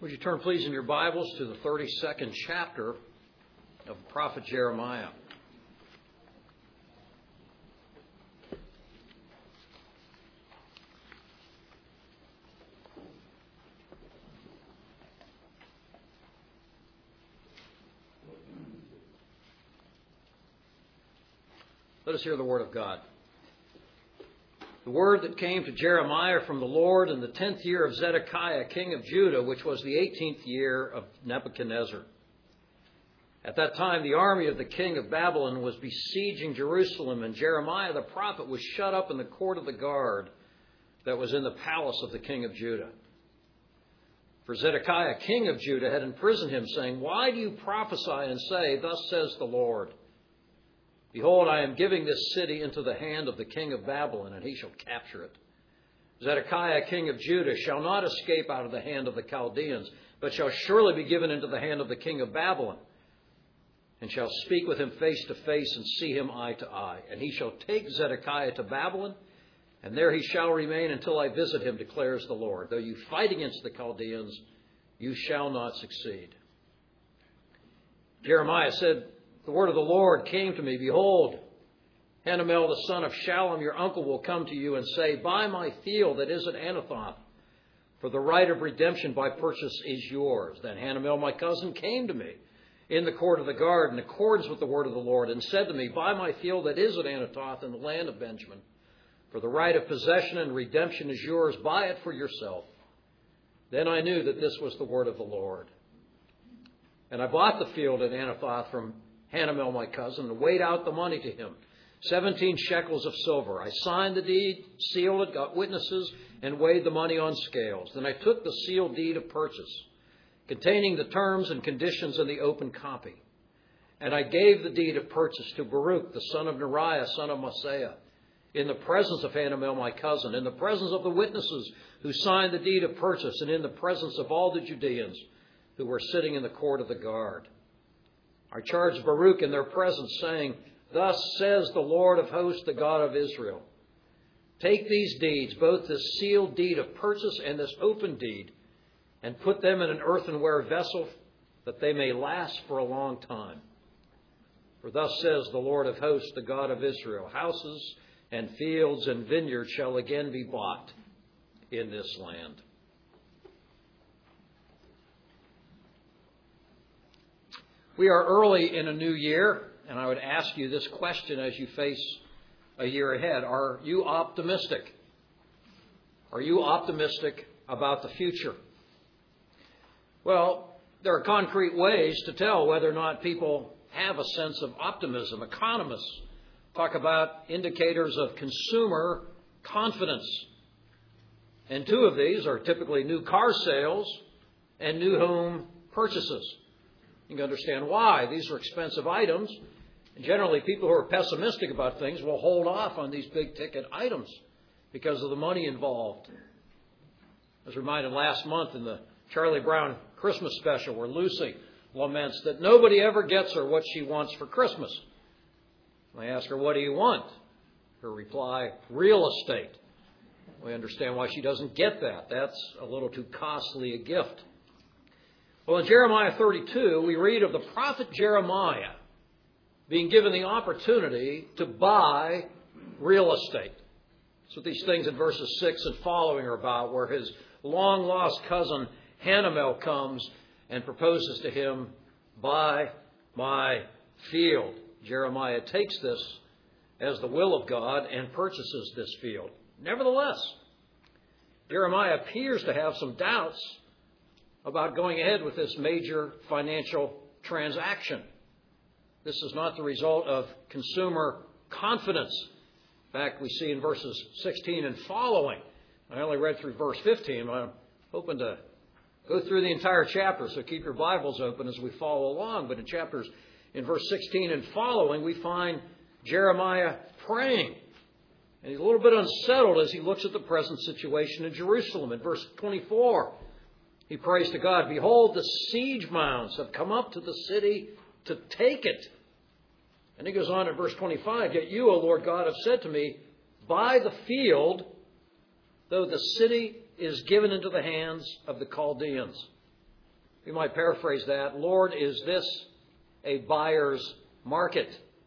Would you turn, please, in your Bibles to the 32nd chapter of the prophet Jeremiah. Let us hear the word of God. The word that came to Jeremiah from the Lord in the 10th year of Zedekiah, king of Judah, which was the 18th year of Nebuchadnezzar. At that time, the army of the king of Babylon was besieging Jerusalem, and Jeremiah the prophet was shut up in the court of the guard that was in the palace of the king of Judah. For Zedekiah, king of Judah, had imprisoned him, saying, "Why do you prophesy and say, 'Thus says the Lord'? Behold, I am giving this city into the hand of the king of Babylon, and he shall capture it. Zedekiah, king of Judah, shall not escape out of the hand of the Chaldeans, but shall surely be given into the hand of the king of Babylon, and shall speak with him face to face and see him eye to eye. And he shall take Zedekiah to Babylon, and there he shall remain until I visit him, declares the Lord. Though you fight against the Chaldeans, you shall not succeed." Jeremiah said, "The word of the Lord came to me. Behold, Hanamel, the son of Shallum, your uncle, will come to you and say, 'Buy my field that is at Anathoth, for the right of redemption by purchase is yours.' Then Hanamel, my cousin, came to me in the court of the guard in accordance with the word of the Lord, and said to me, 'Buy my field that is at Anathoth in the land of Benjamin, for the right of possession and redemption is yours. Buy it for yourself.' Then I knew that this was the word of the Lord. And I bought the field at Anathoth from Hanamel, my cousin, and weighed out the money to him, 17 shekels of silver. I signed the deed, sealed it, got witnesses, and weighed the money on scales. Then I took the sealed deed of purchase, containing the terms and conditions in the open copy. And I gave the deed of purchase to Baruch, the son of Neriah, son of Maaseiah, in the presence of Hanamel, my cousin, in the presence of the witnesses who signed the deed of purchase, and in the presence of all the Judeans who were sitting in the court of the guard. I charged Baruch in their presence, saying, 'Thus says the Lord of hosts, the God of Israel. Take these deeds, both this sealed deed of purchase and this open deed, and put them in an earthenware vessel, that they may last for a long time. For thus says the Lord of hosts, the God of Israel, houses and fields and vineyards shall again be bought in this land.'" We are early in a new year, and I would ask you this question as you face a year ahead. Are you optimistic? Are you optimistic about the future? Well, there are concrete ways to tell whether or not people have a sense of optimism. Economists talk about indicators of consumer confidence. And two of these are typically new car sales and new home purchases. You can understand why. These are expensive items. And generally, people who are pessimistic about things will hold off on these big-ticket items because of the money involved. I was reminded last month in the Charlie Brown Christmas special where Lucy laments that nobody ever gets her what she wants for Christmas. I ask her, "What do you want?" Her reply, "Real estate." We understand why she doesn't get that. That's a little too costly a gift. Well, in Jeremiah 32, we read of the prophet Jeremiah being given the opportunity to buy real estate. That's what these things in verses 6 and following are about, where his long-lost cousin Hanamel comes and proposes to him, "Buy my field." Jeremiah takes this as the will of God and purchases this field. Nevertheless, Jeremiah appears to have some doubts about going ahead with this major financial transaction. This is not the result of consumer confidence. In fact, we see in verses 16 and following. I only read through verse 15. I'm hoping to go through the entire chapter, so keep your Bibles open as we follow along. But in verse 16 and following, we find Jeremiah praying. And he's a little bit unsettled as he looks at the present situation in Jerusalem. In verse 24, he prays to God, "Behold, the siege mounds have come up to the city to take it." And he goes on in verse 25, "Yet you, O Lord God, have said to me, 'Buy the field, though the city is given into the hands of the Chaldeans.'" We might paraphrase that, Lord, is this a buyer's market?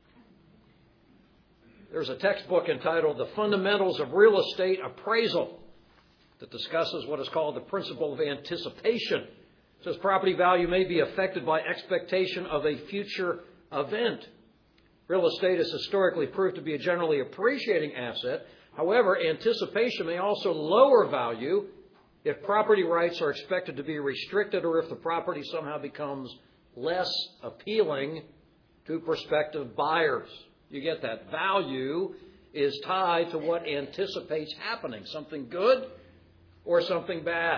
There's a textbook entitled The Fundamentals of Real Estate Appraisal that discusses what is called the principle of anticipation. It says property value may be affected by expectation of a future event. Real estate is historically proved to be a generally appreciating asset. However, anticipation may also lower value if property rights are expected to be restricted or if the property somehow becomes less appealing to prospective buyers. You get that. Value is tied to what anticipates happening, something good or something bad.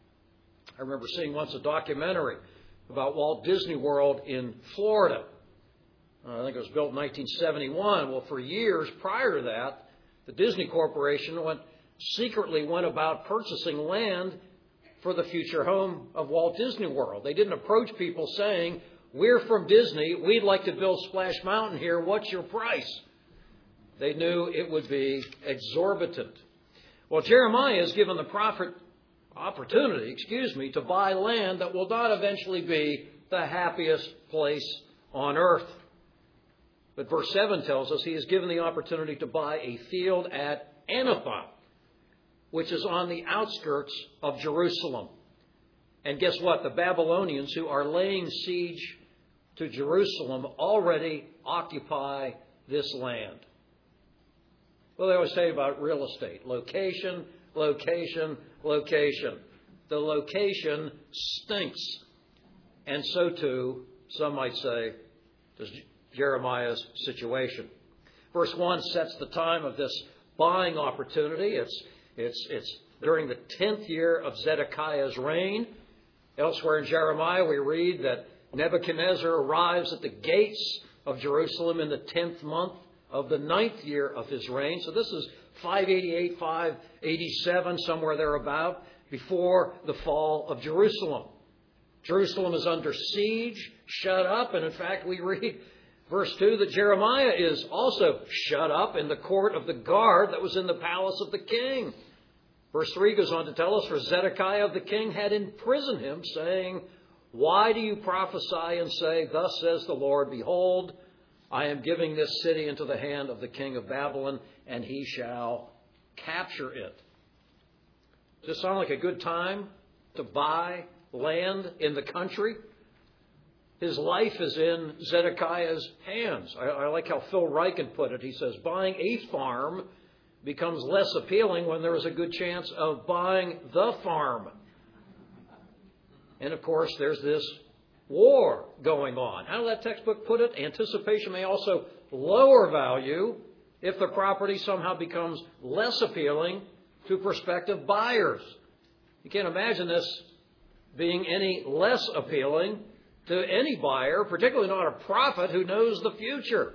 I remember seeing once a documentary about Walt Disney World in Florida. I think it was built in 1971. Well, for years prior to that, the Disney Corporation secretly went about purchasing land for the future home of Walt Disney World. They didn't approach people saying, we're from Disney, we'd like to build Splash Mountain here, what's your price? They knew it would be exorbitant. Well, Jeremiah is given the prophet opportunity, to buy land that will not eventually be the happiest place on earth. But verse 7 tells us he is given the opportunity to buy a field at Anathoth, which is on the outskirts of Jerusalem. And guess what? The Babylonians who are laying siege to Jerusalem already occupy this land. Well, they always say about real estate, location, location, location. The location stinks. And so too, some might say, does Jeremiah's situation. Verse 1 sets the time of this buying opportunity. It's during the 10th year of Zedekiah's reign. Elsewhere in Jeremiah, we read that Nebuchadnezzar arrives at the gates of Jerusalem in the 10th month of the 9th year of his reign. So this is 588, 587, somewhere thereabout, before the fall of Jerusalem. Jerusalem is under siege, shut up, and in fact we read verse 2 that Jeremiah is also shut up in the court of the guard that was in the palace of the king. Verse 3 goes on to tell us, for Zedekiah the king had imprisoned him, saying, why do you prophesy and say, thus says the Lord, behold, I am giving this city into the hand of the king of Babylon, and he shall capture it. Does this sound like a good time to buy land in the country? His life is in Zedekiah's hands. I like how Phil Ryken put it. He says, buying a farm becomes less appealing when there is a good chance of buying the farm. And of course, there's this war going on. How did that textbook put it? Anticipation may also lower value if the property somehow becomes less appealing to prospective buyers. You can't imagine this being any less appealing to any buyer, particularly not a prophet who knows the future.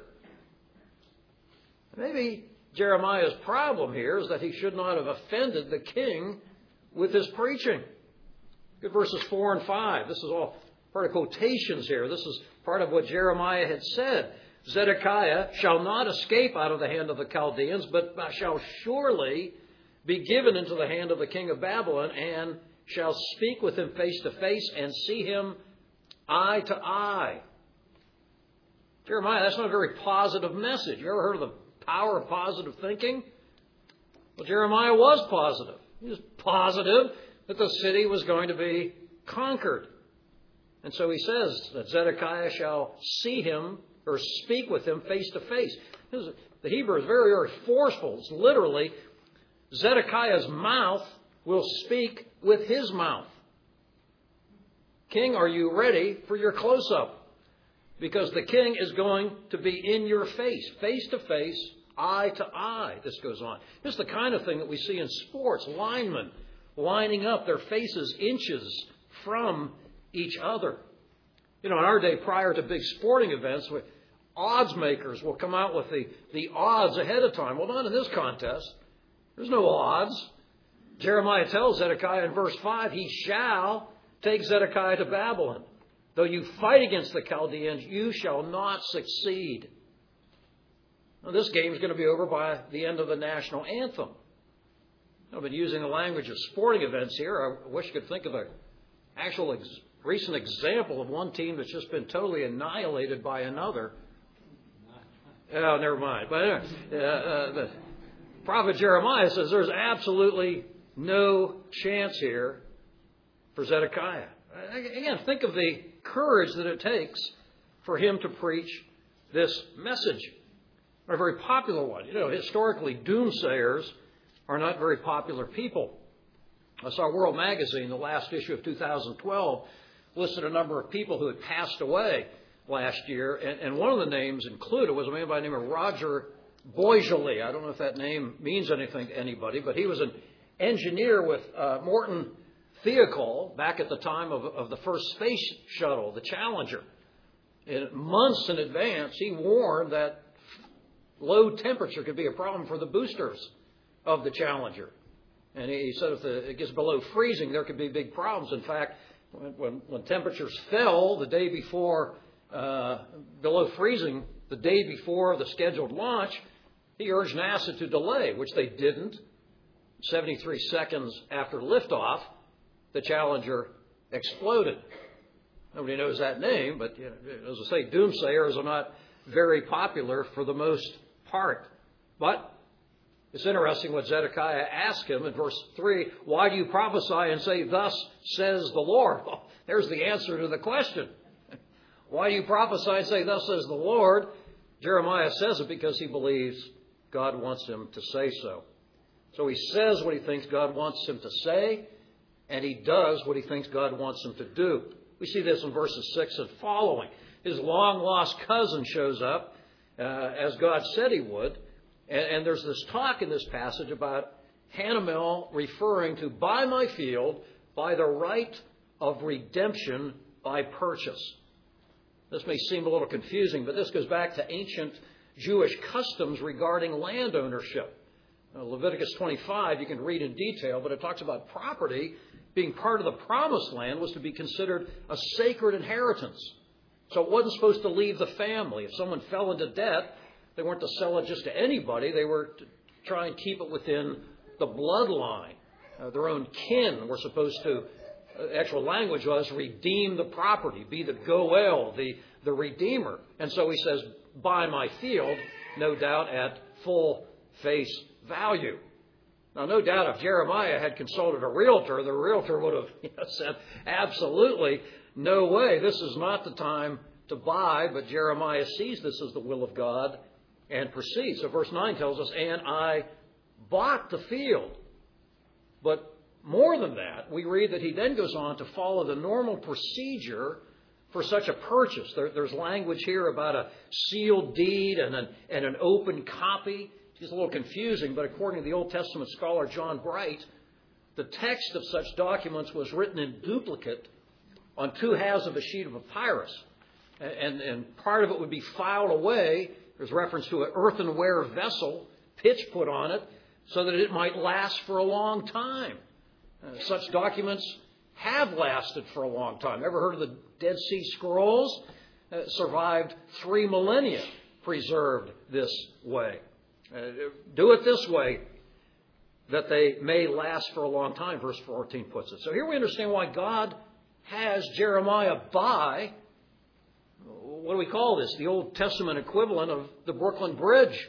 Maybe Jeremiah's problem here is that he should not have offended the king with his preaching. Look at verses 4 and 5. This is all part of quotations here. This is part of what Jeremiah had said. Zedekiah shall not escape out of the hand of the Chaldeans, but shall surely be given into the hand of the king of Babylon, and shall speak with him face to face and see him eye to eye. Jeremiah, that's not a very positive message. You ever heard of the power of positive thinking? Well, Jeremiah was positive. He was positive that the city was going to be conquered. And so he says that Zedekiah shall see him or speak with him face to face. The Hebrew is very, very forceful. It's literally, Zedekiah's mouth will speak with his mouth. King, are you ready for your close-up? Because the king is going to be in your face to face, eye to eye. This goes on. This is the kind of thing that we see in sports. Linemen lining up, their faces inches from each other. You know, in our day, prior to big sporting events, odds makers will come out with the odds ahead of time. Well, not in this contest. There's no odds. Jeremiah tells Zedekiah in verse 5, he shall take Zedekiah to Babylon. Though you fight against the Chaldeans, you shall not succeed. Now, this game is going to be over by the end of the national anthem. I've been using the language of sporting events here. I wish I could think of an actual recent example of one team that's just been totally annihilated by another. Oh, never mind. But anyway, the prophet Jeremiah says there's absolutely no chance here for Zedekiah. Again, think of the courage that it takes for him to preach this message. A very popular one. Historically, doomsayers are not very popular people. I saw World Magazine, the last issue of 2012, listed a number of people who had passed away last year, and one of the names included was a man by the name of Roger Boisjoly. I don't know if that name means anything to anybody, but he was an engineer with Morton Thiokol back at the time of the first space shuttle, the Challenger. And months in advance, he warned that low temperature could be a problem for the boosters of the Challenger. And he said if it gets below freezing, there could be big problems. In fact, when temperatures fell the day before, below freezing, the day before the scheduled launch, he urged NASA to delay, which they didn't. 73 seconds after liftoff, the Challenger exploded. Nobody knows that name, but as I say, doomsayers are not very popular for the most part. But it's interesting what Zedekiah asked him in verse 3. Why do you prophesy and say, thus says the Lord? Well, there's the answer to the question. Why do you prophesy and say, thus says the Lord? Jeremiah says it because he believes God wants him to say so. So he says what he thinks God wants him to say, and he does what he thinks God wants him to do. We see this in verses 6 and following. His long-lost cousin shows up, as God said he would, and there's this talk in this passage about Hanamel referring to buy my field by the right of redemption by purchase. This may seem a little confusing, but this goes back to ancient Jewish customs regarding land ownership. Leviticus 25, you can read in detail, but it talks about property being part of the promised land was to be considered a sacred inheritance. So it wasn't supposed to leave the family. If someone fell into debt, they weren't to sell it just to anybody. They were to try and keep it within the bloodline. Their own kin were supposed to, actual language was, redeem the property, be the goel, the redeemer. And so he says, buy my field, no doubt at full face value. Now, no doubt if Jeremiah had consulted a realtor, the realtor would have said, absolutely, no way, this is not the time to buy. But Jeremiah sees this as the will of God and proceeds. So verse 9 tells us, and I bought the field. But more than that, we read that he then goes on to follow the normal procedure for such a purchase. There's language here about a sealed deed and an open copy. It's a little confusing, but according to the Old Testament scholar John Bright, the text of such documents was written in duplicate on two halves of a sheet of papyrus. And part of it would be filed away. There's reference to an earthenware vessel, pitch put on it, so that it might last for a long time. Such documents have lasted for a long time. Ever heard of the Dead Sea Scrolls? Survived 3 millennia, preserved this way. Do it this way, that they may last for a long time, verse 14 puts it. So here we understand why God has Jeremiah buy, what do we call this? The Old Testament equivalent of the Brooklyn Bridge.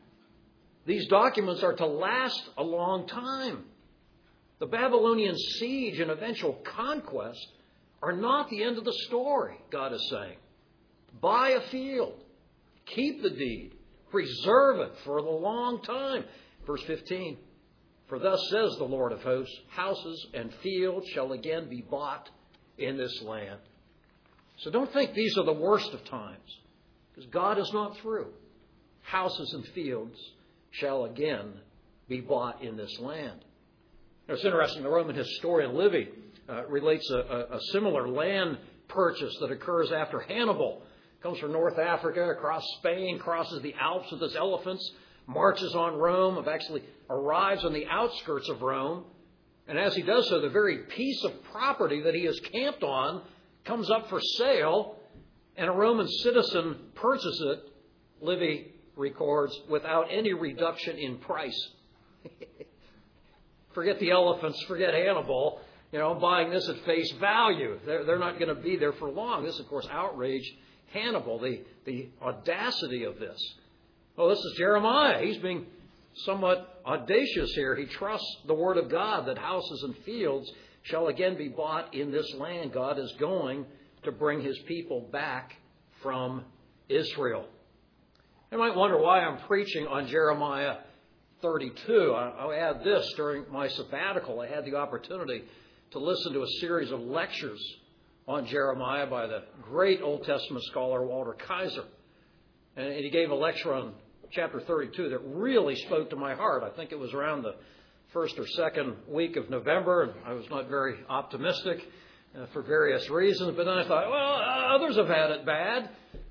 These documents are to last a long time. The Babylonian siege and eventual conquest are not the end of the story, God is saying. Buy a field. Keep the deed. Preserve it for the long time. Verse 15, for thus says the Lord of hosts, houses and fields shall again be bought in this land. So don't think these are the worst of times, because God is not through. Houses and fields shall again be bought in this land. Now, it's interesting, the Roman historian Livy relates a similar land purchase that occurs after Hannibal. Comes from North Africa, across Spain, crosses the Alps with his elephants, marches on Rome, actually arrives on the outskirts of Rome. And as he does so, the very piece of property that he is camped on comes up for sale, and a Roman citizen purchases it, Livy records, without any reduction in price. Forget the elephants, forget Hannibal. I'm buying this at face value. They're not going to be there for long. This, of course, outraged Hannibal, the audacity of this. Well, this is Jeremiah. He's being somewhat audacious here. He trusts the word of God that houses and fields shall again be bought in this land. God is going to bring his people back from Israel. You might wonder why I'm preaching on Jeremiah 32. I'll add this. During my sabbatical, I had the opportunity to listen to a series of lectures on Jeremiah by the great Old Testament scholar Walter Kaiser. And he gave a lecture on chapter 32 that really spoke to my heart. I think it was around the first or second week of November, and I was not very optimistic for various reasons. But then I thought, well, others have had it bad.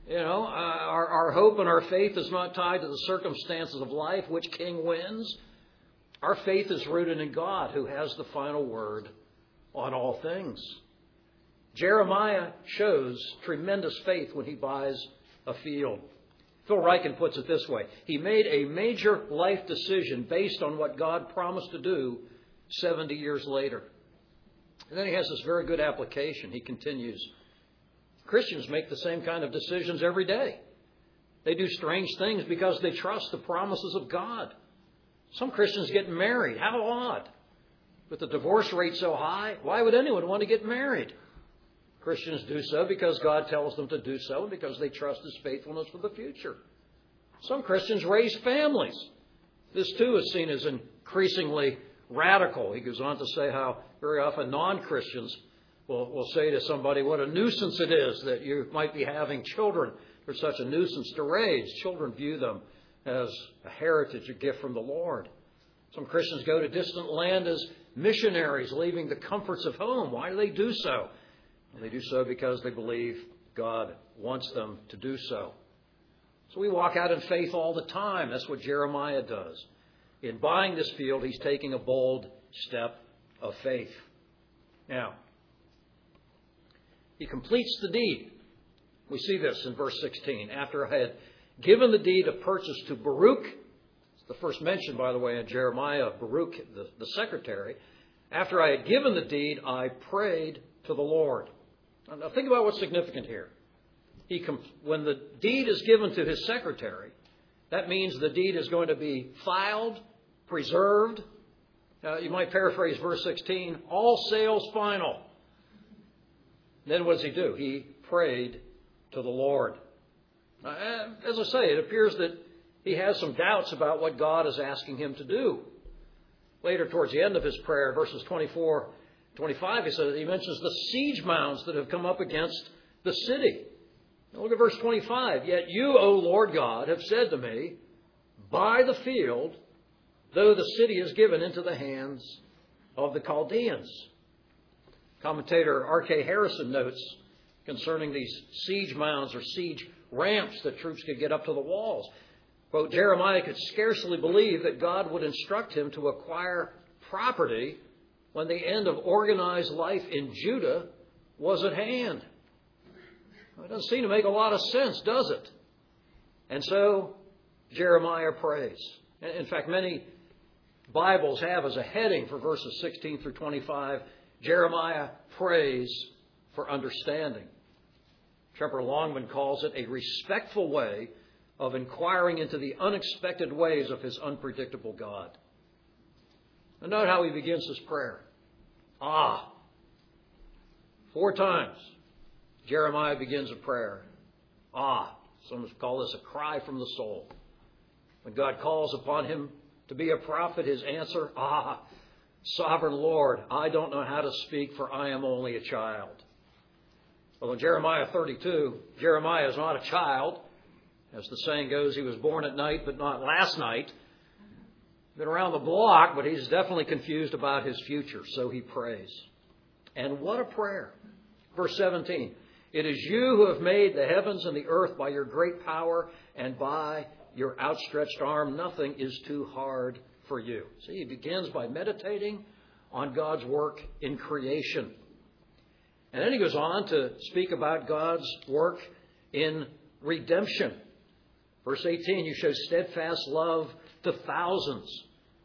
Our hope and our faith is not tied to the circumstances of life, which king wins. Our faith is rooted in God, who has the final word on all things. Jeremiah shows tremendous faith when he buys a field. Phil Ryken puts it this way. He made a major life decision based on what God promised to do 70 years later. And then he has this very good application. He continues, Christians make the same kind of decisions every day. They do strange things because they trust the promises of God. Some Christians get married. How odd. With the divorce rate so high, why would anyone want to get married? Christians do so because God tells them to do so and because they trust his faithfulness for the future. Some Christians raise families. This too is seen as increasingly radical. He goes on to say how very often non-Christians will say to somebody what a nuisance it is that you might be having children. They're such a nuisance to raise. Children view them as a heritage, a gift from the Lord. Some Christians go to distant land as missionaries, leaving the comforts of home. Why do they do so? Well, they do so because they believe God wants them to do so. So we walk out in faith all the time. That's what Jeremiah does. In buying this field, he's taking a bold step of faith. Now, he completes the deed. We see this in verse 16. After I had given the deed of purchase to Baruch, it's the first mention, by the way, in Jeremiah of Baruch, the secretary. After I had given the deed, I prayed to the Lord. Now think about what's significant here. When the deed is given to his secretary, that means the deed is going to be filed, preserved. You might paraphrase verse 16, all sales final. Then what does he do? He prayed to the Lord. As I say, it appears that he has some doubts about what God is asking him to do. Later, towards the end of his prayer, verses 24, 25, he mentions the siege mounds that have come up against the city. Now look at verse 25. Yet you, O Lord God, have said to me, buy the field, though the city is given into the hands of the Chaldeans. Commentator R.K. Harrison notes concerning these siege mounds or siege ramps that troops could get up to the walls. Quote, Jeremiah could scarcely believe that God would instruct him to acquire property when the end of organized life in Judah was at hand. It doesn't seem to make a lot of sense, does it? And so Jeremiah prays. In fact, many Bibles have as a heading for verses 16 through 25, Jeremiah prays for understanding. Trevor Longman calls it a respectful way of inquiring into the unexpected ways of his unpredictable God. And note how he begins his prayer. 4 times Jeremiah begins a prayer. Some call this a cry from the soul. When God calls upon him to be a prophet, his answer, Sovereign Lord, I don't know how to speak, for I am only a child. Well, in Jeremiah 32, Jeremiah is not a child. As the saying goes, he was born at night, but not last night. Been around the block, but he's definitely confused about his future, so he prays. And what a prayer. Verse 17, it is you who have made the heavens and the earth by your great power and by your outstretched arm. Nothing is too hard for you. See, he begins by meditating on God's work in creation. And then he goes on to speak about God's work in redemption. Verse 18, you show steadfast love to thousands,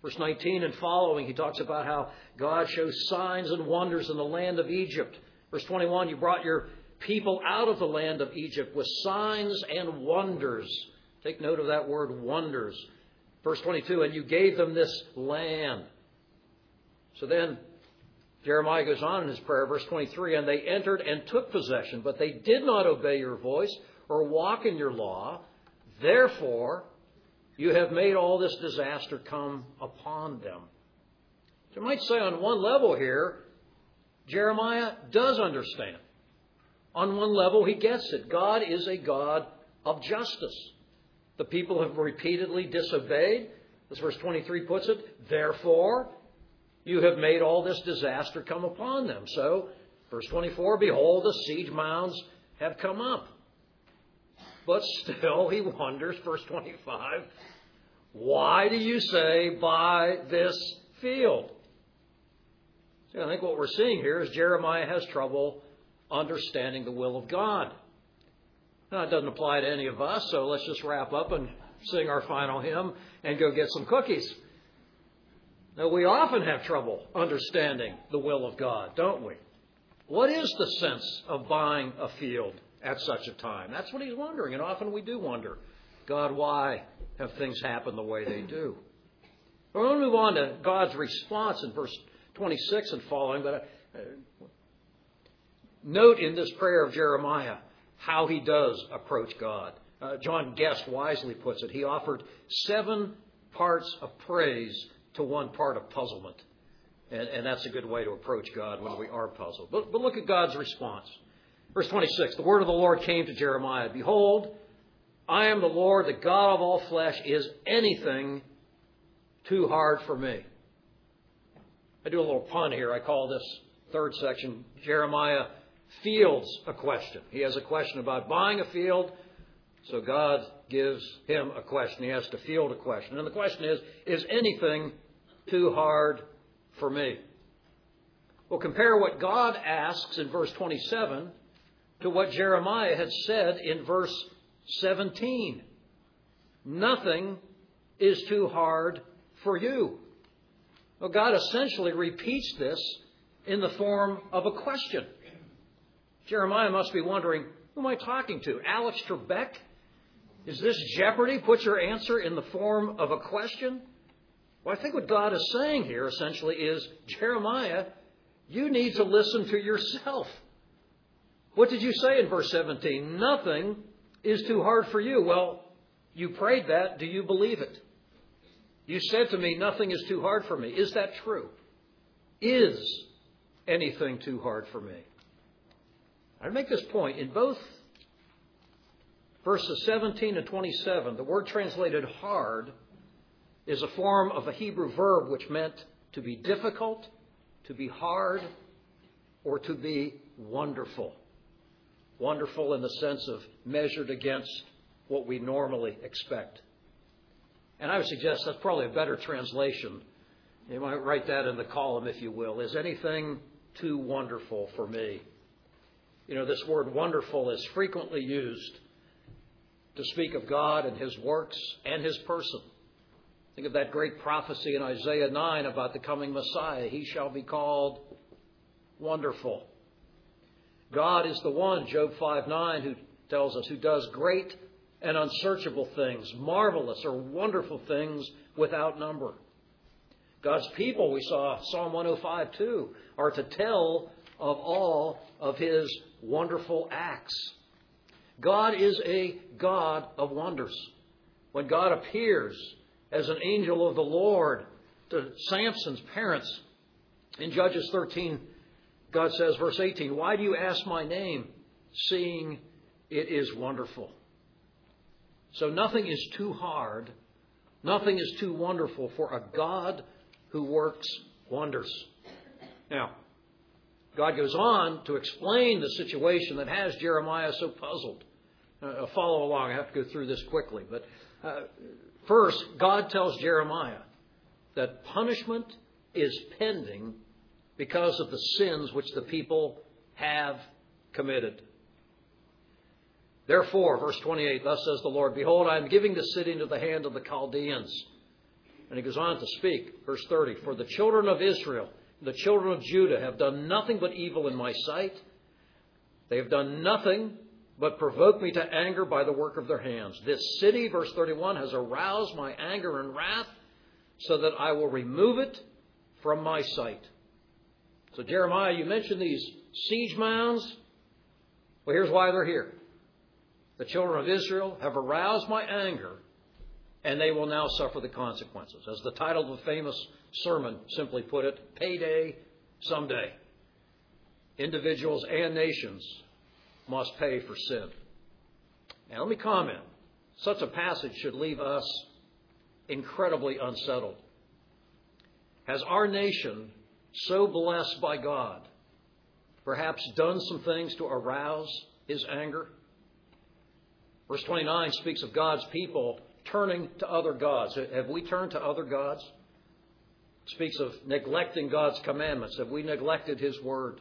Verse 19 and following, he talks about how God shows signs and wonders in the land of Egypt. Verse 21, you brought your people out of the land of Egypt with signs and wonders. Take note of that word, wonders. Verse 22, and you gave them this land. So then Jeremiah goes on in his prayer, verse 23, and they entered and took possession, but they did not obey your voice or walk in your law. Therefore, you have made all this disaster come upon them. So you might say on one level here, Jeremiah does understand. On one level, he gets it. God is a God of justice. The people have repeatedly disobeyed. As verse 23 puts it, therefore, you have made all this disaster come upon them. So, verse 24, behold, the siege mounds have come up. But still, he wonders, verse 25, why do you say, buy this field? See, I think what we're seeing here is Jeremiah has trouble understanding the will of God. Now, it doesn't apply to any of us, so let's just wrap up and sing our final hymn and go get some cookies. Now, we often have trouble understanding the will of God, don't we? What is the sense of buying a field at such a time? That's what he's wondering, and often we do wonder, God, why have things happen the way they do? We're going to move on to God's response in verse 26 and following, but note in this prayer of Jeremiah how he does approach God. John Guest wisely puts it. He offered 7 parts of praise to 1 part of puzzlement. And that's a good way to approach God when we are puzzled. But look at God's response. Verse 26, the word of the Lord came to Jeremiah. Behold, I am the Lord, the God of all flesh. Is anything too hard for me? I do a little pun here. I call this third section, Jeremiah fields a question. He has a question about buying a field, so God gives him a question. He has to field a question. And the question is anything too hard for me? Well, compare what God asks in verse 27 to what Jeremiah had said in verse 17. Nothing is too hard for you. Well, God essentially repeats this in the form of a question. Jeremiah must be wondering, who am I talking to? Alex Trebek? Is this Jeopardy? Put your answer in the form of a question? Well, I think what God is saying here essentially is, Jeremiah, you need to listen to yourself. What did you say in verse 17? Nothing is too hard for you. Well, you prayed that. Do you believe it? You said to me, nothing is too hard for me. Is that true? Is anything too hard for me? I make this point. In both verses 17 and 27, the word translated hard is a form of a Hebrew verb which meant to be difficult, to be hard, or to be wonderful. Wonderful in the sense of measured against what we normally expect. And I would suggest that's probably a better translation. You might write that in the column, if you will. Is anything too wonderful for me? You know, this word wonderful is frequently used to speak of God and His works and His person. Think of that great prophecy in Isaiah 9 about the coming Messiah. He shall be called Wonderful. God is the one, Job 5:9, who tells us, who does great and unsearchable things, marvelous or wonderful things without number. God's people, we saw Psalm 105:2, are to tell of all of His wonderful acts. God is a God of wonders. When God appears as an angel of the Lord to Samson's parents in Judges 13, God says, verse 18, why do you ask my name, seeing it is wonderful? So nothing is too hard, nothing is too wonderful for a God who works wonders. Now, God goes on to explain the situation that has Jeremiah so puzzled. Follow along. I have to go through this quickly. But first, God tells Jeremiah that punishment is pending because of the sins which the people have committed. Therefore, verse 28, thus says the Lord, behold, I am giving the city into the hand of the Chaldeans. And he goes on to speak, verse 30, "For the children of Israel, the children of Judah have done nothing but evil in my sight. They have done nothing but provoke me to anger by the work of their hands. This city," verse 31, "has aroused my anger and wrath, so that I will remove it from my sight." So Jeremiah, you mentioned these siege mounds. Well, here's why they're here. The children of Israel have aroused my anger, and they will now suffer the consequences. As the title of the famous sermon simply put it, payday someday. Individuals and nations must pay for sin. Now let me comment. Such a passage should leave us incredibly unsettled. Has our nation, so blessed by God, perhaps done some things to arouse his anger? Verse 29 speaks of God's people turning to other gods. Have we turned to other gods? It speaks of neglecting God's commandments. Have we neglected his word?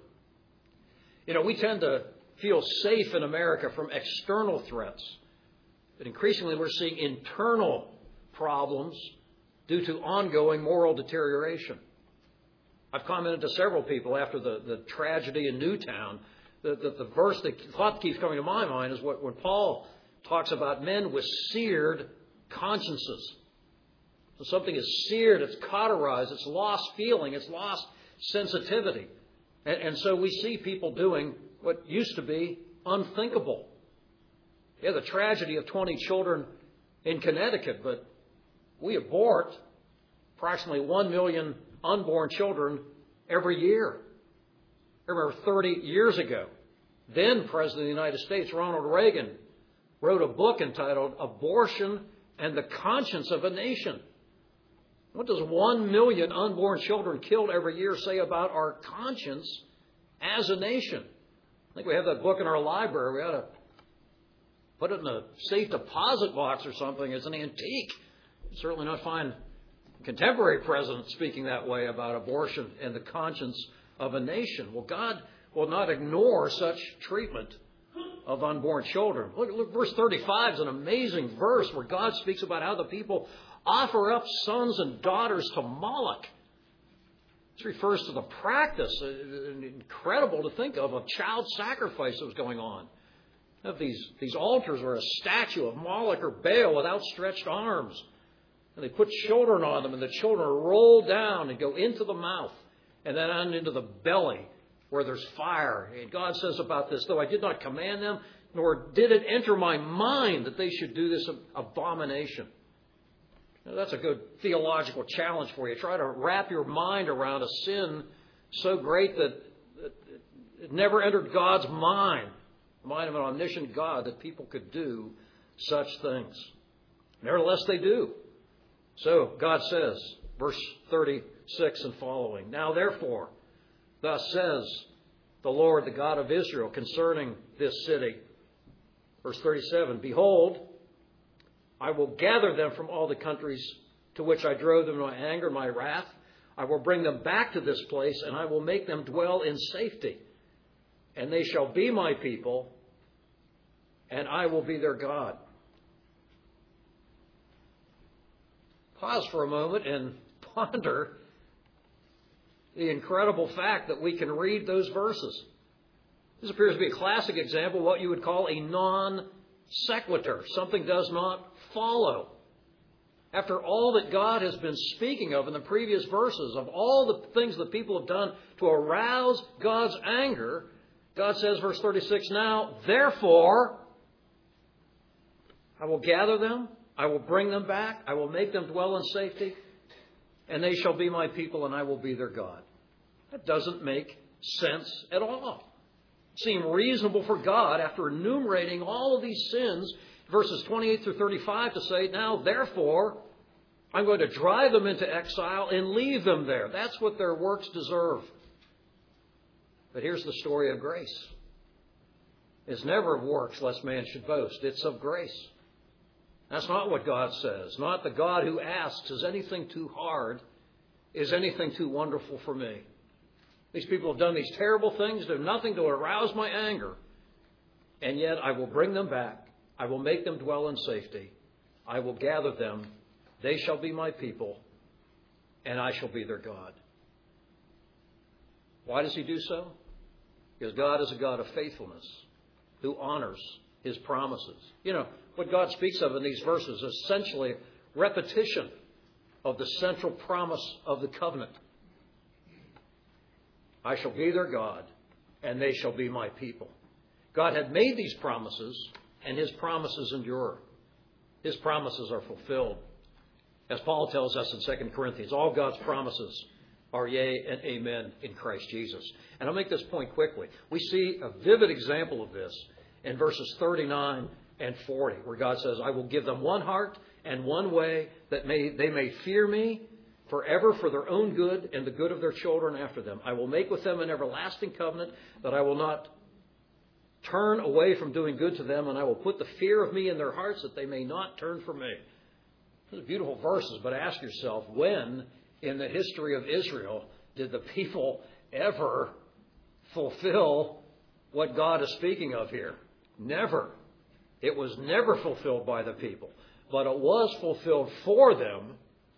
You know, we tend to feel safe in America from external threats. But increasingly we're seeing internal problems due to ongoing moral deterioration. I've commented to several people after the tragedy in Newtown that the verse, the thought that keeps coming to my mind is when Paul talks about men with seared consciences. So something is seared, it's cauterized, it's lost feeling, it's lost sensitivity. And so we see people doing what used to be unthinkable. Yeah, the tragedy of 20 children in Connecticut, but we abort approximately 1 million unborn children every year. I remember 30 years ago, then President of the United States, Ronald Reagan, wrote a book entitled Abortion and the Conscience of a Nation. What does 1 million unborn children killed every year say about our conscience as a nation? I think we have that book in our library. We ought to put it in a safe deposit box or something. It's an antique. You certainly not find contemporary presidents speaking that way about abortion and the conscience of a nation. Well, God will not ignore such treatment of unborn children. Look, verse 35 is an amazing verse where God speaks about how the people offer up sons and daughters to Moloch. This refers to the practice, incredible to think of child sacrifice that was going on. You have these altars where a statue of Moloch or Baal with outstretched arms. And they put children on them, and the children are rolled down and go into the mouth and then on into the belly where there's fire. And God says about this, "Though I did not command them, nor did it enter my mind that they should do this abomination." Now, that's a good theological challenge for you. Try to wrap your mind around a sin so great that it never entered God's mind, the mind of an omniscient God, that people could do such things. Nevertheless, they do. So God says, verse 36 and following, "Now therefore, thus says the Lord, the God of Israel, concerning this city." Verse 37, "Behold, I will gather them from all the countries to which I drove them in my anger and my wrath. I will bring them back to this place, and I will make them dwell in safety. And they shall be my people, and I will be their God." Pause for a moment and ponder the incredible fact that we can read those verses. This appears to be a classic example of what you would call a non sequitur. Something does not follow. After all that God has been speaking of in the previous verses, of all the things that people have done to arouse God's anger, God says, verse 36, "Now, therefore, I will gather them, I will bring them back, I will make them dwell in safety, and they shall be my people, and I will be their God." That doesn't make sense at all. It seemed reasonable for God, after enumerating all of these sins, verses 28 through 35, to say, "Now, therefore, I'm going to drive them into exile and leave them there." That's what their works deserve. But here's the story of grace. It's never of works, lest man should boast. It's of grace. That's not what God says. Not the God who asks, "Is anything too hard? Is anything too wonderful for me?" These people have done these terrible things, do nothing to arouse my anger. And yet I will bring them back. I will make them dwell in safety. I will gather them. They shall be my people, and I shall be their God. Why does he do so? Because God is a God of faithfulness who honors his promises. You know, what God speaks of in these verses is essentially repetition of the central promise of the covenant. I shall be their God, and they shall be my people. God had made these promises, and his promises endure. His promises are fulfilled. As Paul tells us in 2 Corinthians, all God's promises are yea and amen in Christ Jesus. And I'll make this point quickly. We see a vivid example of this in verses 39 and 40, where God says, I will give them one heart and one way, that they may fear me forever for their own good and the good of their children after them. I will make with them an everlasting covenant, that I will not turn away from doing good to them, and I will put the fear of me in their hearts, that they may not turn from me. Those are beautiful verses, but ask yourself, when in the history of Israel did the people ever fulfill what God is speaking of here? Never. It was never fulfilled by the people, but it was fulfilled for them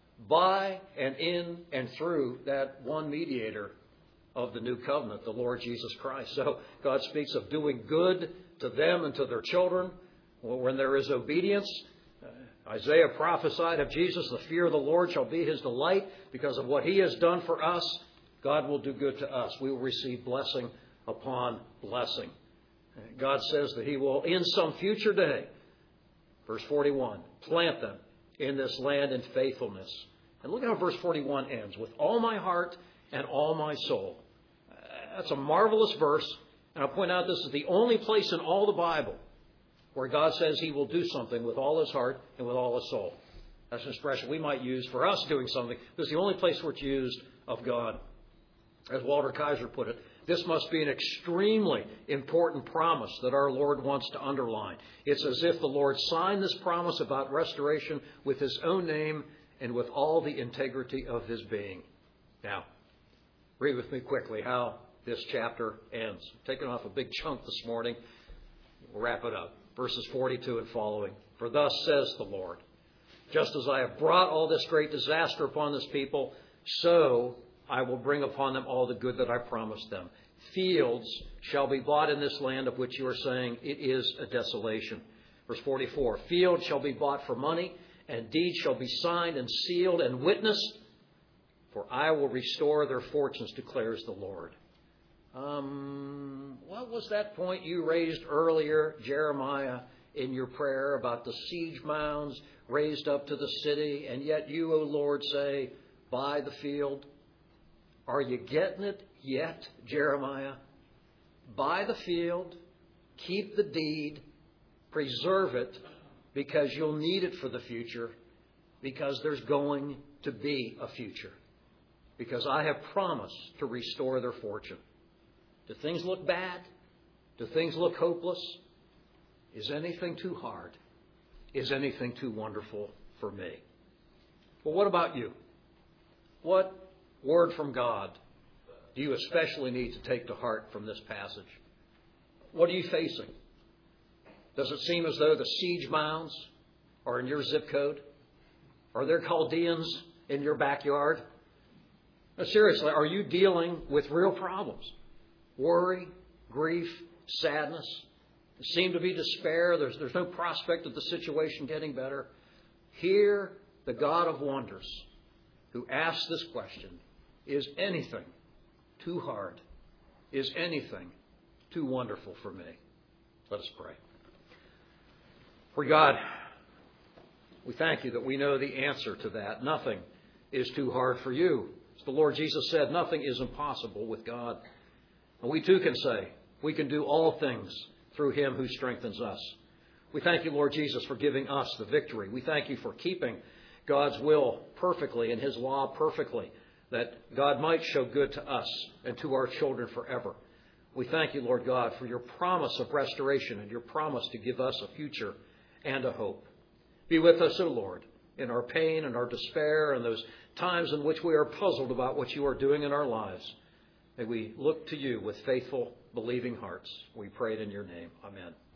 by and in and through that one mediator of the new covenant, the Lord Jesus Christ. So God speaks of doing good to them and to their children when there is obedience. Isaiah prophesied of Jesus, the fear of the Lord shall be his delight. Because of what he has done for us, God will do good to us. We will receive blessing upon blessing. God says that he will, in some future day, verse 41, plant them in this land in faithfulness. And look at how verse 41 ends, with all my heart and all my soul. That's a marvelous verse. And I'll point out this is the only place in all the Bible where God says he will do something with all his heart and with all his soul. That's an expression we might use for us doing something. This is the only place where it's used of God. As Walter Kaiser put it, this must be an extremely important promise that our Lord wants to underline. It's as if the Lord signed this promise about restoration with his own name and with all the integrity of his being. Now, read with me quickly how this chapter ends. I'm taking off a big chunk this morning. We'll wrap it up. Verses 42 and following. For thus says the Lord, just as I have brought all this great disaster upon this people, so I will bring upon them all the good that I promised them. Fields shall be bought in this land of which you are saying it is a desolation. Verse 44, fields shall be bought for money, and deeds shall be signed and sealed and witnessed, for I will restore their fortunes, declares the Lord. What was that point you raised earlier, Jeremiah, in your prayer about the siege mounds raised up to the city, and yet you, O Lord, say, buy the field? Are you getting it yet, Jeremiah? Buy the field, keep the deed, preserve it, because you'll need it for the future, because there's going to be a future. Because I have promised to restore their fortune. Do things look bad? Do things look hopeless? Is anything too hard? Is anything too wonderful for me? Well, what about you? What word from God do you especially need to take to heart from this passage? What are you facing? Does it seem as though the siege mounds are in your zip code? Are there Chaldeans in your backyard? Now, seriously, are you dealing with real problems? Worry, grief, sadness. There seem to be despair. There's no prospect of the situation getting better. Hear the God of wonders who asks this question, is anything too hard? Is anything too wonderful for me? Let us pray. For God, we thank you that we know the answer to that. Nothing is too hard for you. As the Lord Jesus said, nothing is impossible with God. And we too can say, we can do all things through him who strengthens us. We thank you, Lord Jesus, for giving us the victory. We thank you for keeping God's will perfectly and his law perfectly, that God might show good to us and to our children forever. We thank you, Lord God, for your promise of restoration and your promise to give us a future and a hope. Be with us, O Lord, in our pain and our despair and those times in which we are puzzled about what you are doing in our lives. May we look to you with faithful, believing hearts. We pray it in your name. Amen.